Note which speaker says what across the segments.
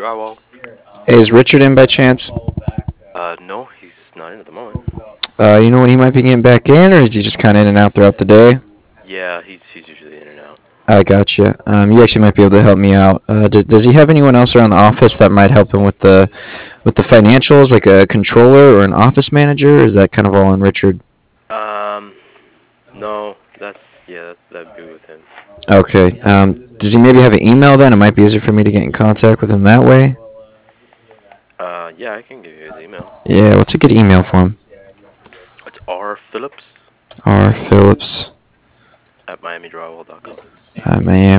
Speaker 1: Drywall.
Speaker 2: Hey, is Richard in by chance?
Speaker 1: No, he's not in at the moment.
Speaker 2: You know when he might be getting back in, or is he just kind of in and out throughout the day?
Speaker 1: Yeah, he's usually in and out.
Speaker 2: I gotcha. You actually might be able to help me out. Does he have anyone else around the office that might help him with the financials, like a controller or an office manager? Or is that kind of all on Richard?
Speaker 1: Um, no, that'd be with him.
Speaker 2: Okay. Does he maybe have an email then? It might be easier for me to get in contact with him that way.
Speaker 1: Yeah, I can give you his email.
Speaker 2: Yeah, what's a good email for him?
Speaker 1: It's rphillips
Speaker 2: R Phillips
Speaker 1: at miamidrywall.com.
Speaker 2: at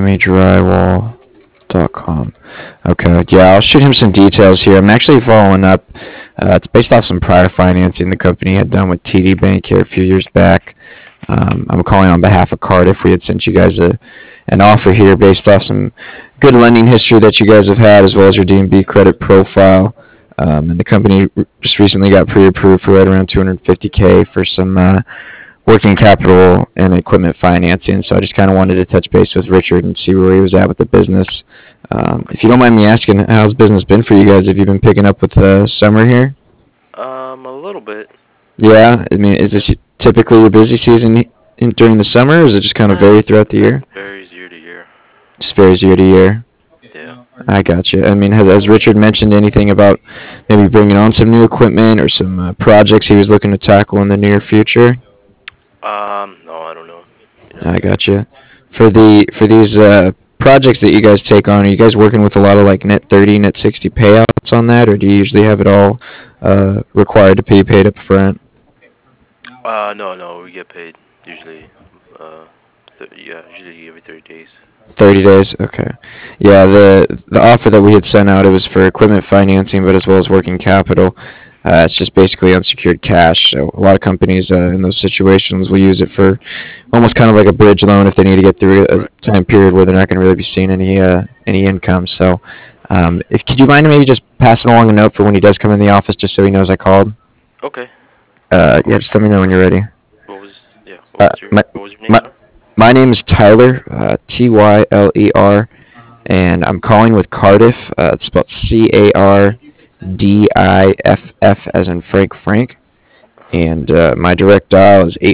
Speaker 2: MiamiDrywall.com. Okay, yeah, I'll shoot him some details here. I'm actually following up. It's based off some prior financing the company had done with TD Bank here a few years back. I'm calling on behalf of Cardiff. We had sent you guys an offer here based off some good lending history that you guys have had, as well as your D&B credit profile. And the company just recently got pre-approved for right around 250K for some working capital and equipment financing. So I just kind of wanted to touch base with Richard and see where he was at with the business.
Speaker 1: Okay.
Speaker 2: If you don't mind me asking, how's business been for you guys? Have you been picking up with the summer here?
Speaker 1: A little bit.
Speaker 2: Yeah, I mean, is this typically your busy season during the summer, or is it just kind of vary throughout the year?
Speaker 1: Varies year to year.
Speaker 2: Just varies year to year.
Speaker 1: Yeah.
Speaker 2: I got you. I mean, has Richard mentioned anything about maybe bringing on some new equipment or some projects he was looking to tackle in the near future?
Speaker 1: No, I don't know. You know.
Speaker 2: I got you. For these projects that you guys take on, are you guys working with a lot of like net 30, net 60 payouts on that, or do you usually have it all required to be paid up front?
Speaker 1: No, we get paid usually. Uh, yeah, usually every 30 days.
Speaker 2: 30 days. Okay. Yeah, the offer that we had sent out, it was for equipment financing, but as well as working capital. It's just basically unsecured cash. So a lot of companies in those situations will use it for almost kind of like a bridge loan if they need to get through a
Speaker 1: Right.
Speaker 2: time period where they're not going to really be seeing any income. So, if could you mind maybe just passing along a note for when he does come in the office, just so he knows I called.
Speaker 1: Okay. Of
Speaker 2: Yeah, just
Speaker 1: course.
Speaker 2: let me know when you're ready.
Speaker 1: What
Speaker 2: Uh,
Speaker 1: was
Speaker 2: my
Speaker 1: your name,
Speaker 2: my
Speaker 1: sir?
Speaker 2: my name is Tyler, Tyler, and I'm calling with Cardiff. It's spelled Cardiff as in Frank.
Speaker 1: Uh huh.
Speaker 2: And my direct dial is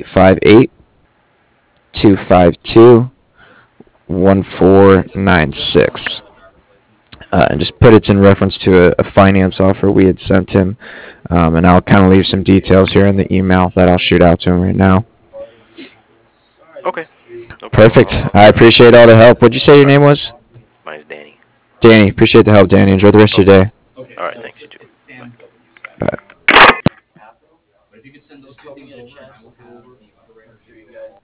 Speaker 2: 858-252-1496. And just put it's in reference to a finance offer we had sent him. And I'll kind of leave some details here in the email that I'll shoot out to him right now.
Speaker 1: Okay. No problem.
Speaker 2: Perfect. I appreciate all the help. What'd you say your
Speaker 1: All right.
Speaker 2: name was?
Speaker 1: Mine's Danny.
Speaker 2: Danny. Appreciate the help, Danny. Enjoy the rest of
Speaker 1: Okay.
Speaker 2: your day.
Speaker 1: All right. Thanks. You too. Bye.
Speaker 2: Bye.